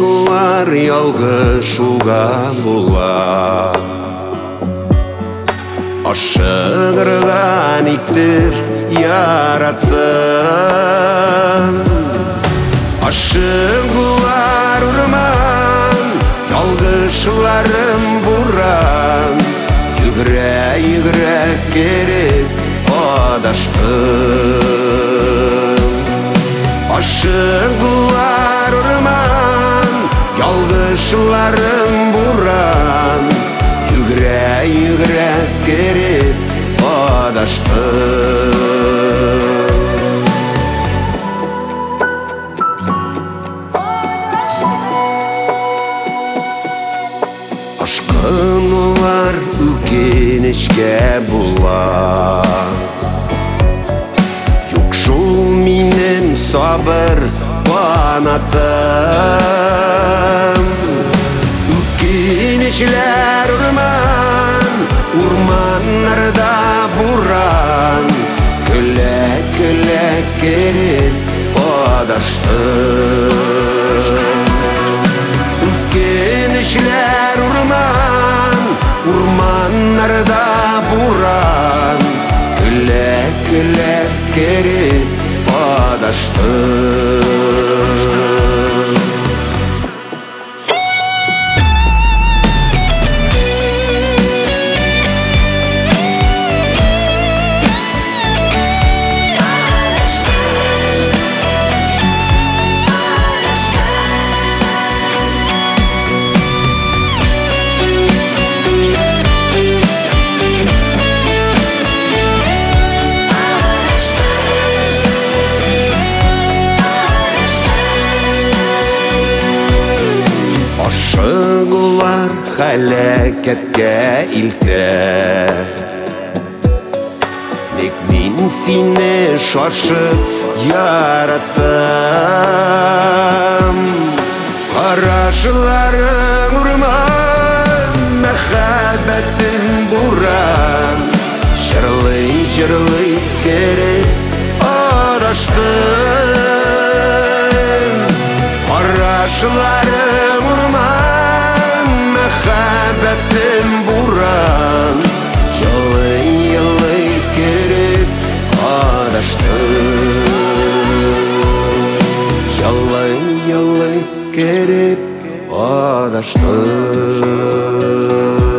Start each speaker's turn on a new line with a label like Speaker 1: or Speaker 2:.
Speaker 1: Ашығылар ялгышуға була. Ашығырған иттер яраттым. Ашығылар ұрман, ялгышыларым буран. Югре-югре керіп адаштым. Ашығылар ұрман, ялгышыларым буран. Югре-югре керіп адаштым. Ашқынулар үкенешке була. Юк шул минем сабыр қанатым. Үкенешлер урман, урманнарда буран. Күле-күле керіп адаштым. Үкенешлер урман, урманнарда буран. Күле-күле керіп адаштым. Ашығылар хәләкәткә илтә. Ник мин сине шашып яраттым. Карашыларың урман, мәхәббәтең буран. Җырлый-җырлый кереп адаштым. Карашыларың урман, мәхәббәтең буран. Елый-елый кереп адаштым. Елый-елый кереп адаштым.